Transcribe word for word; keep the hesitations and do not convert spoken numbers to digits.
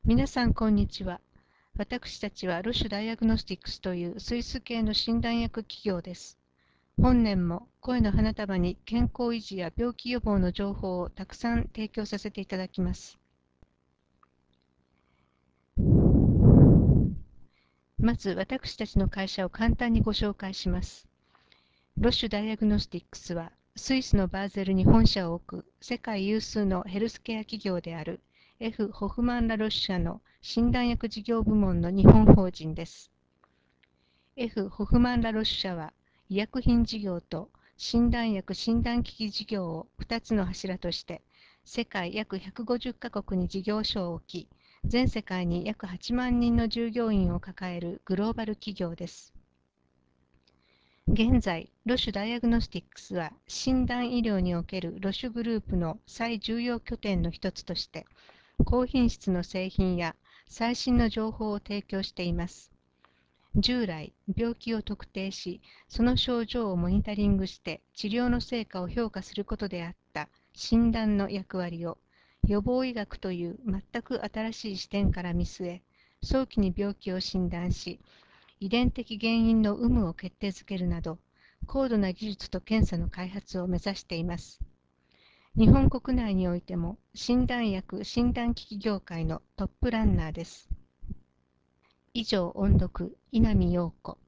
皆さん、こんにちは。私たちはロシュダイアグノスティックスというスイス系の診断薬企業です。本年も声の花束に健康維持や病気予防の情報をたくさん提供させていただきます。まず、私たちの会社を簡単にご紹介します。ロシュダイアグノスティックスは、スイスのバーゼルに本社を置く世界有数のヘルスケア企業である F. ホフマン・ラ・ロッシャの診断薬事業部門の日本法人です。F. ホフマン・ラ・ロッシャは、医薬品事業と診断薬診断機器事業をふたつの柱として、世界約ひゃくごじゅっカ国に事業所を置き、全世界に約はちまん人の従業員を抱えるグローバル企業です。現在、ロシュダイアグノスティックスは、診断医療におけるロシュグループの最重要拠点の一つとして、高品質の製品や最新の情報を提供しています。従来、病気を特定し、その症状をモニタリングして治療の成果を評価することであった診断の役割を、予防医学という全く新しい視点から見据え、早期に病気を診断し、遺伝的原因の有無を決定づけるなど、高度な技術と検査の開発を目指しています。日本国内においても、診断薬・診断機器業界のトップランナーです。以上、音読、稲見陽子。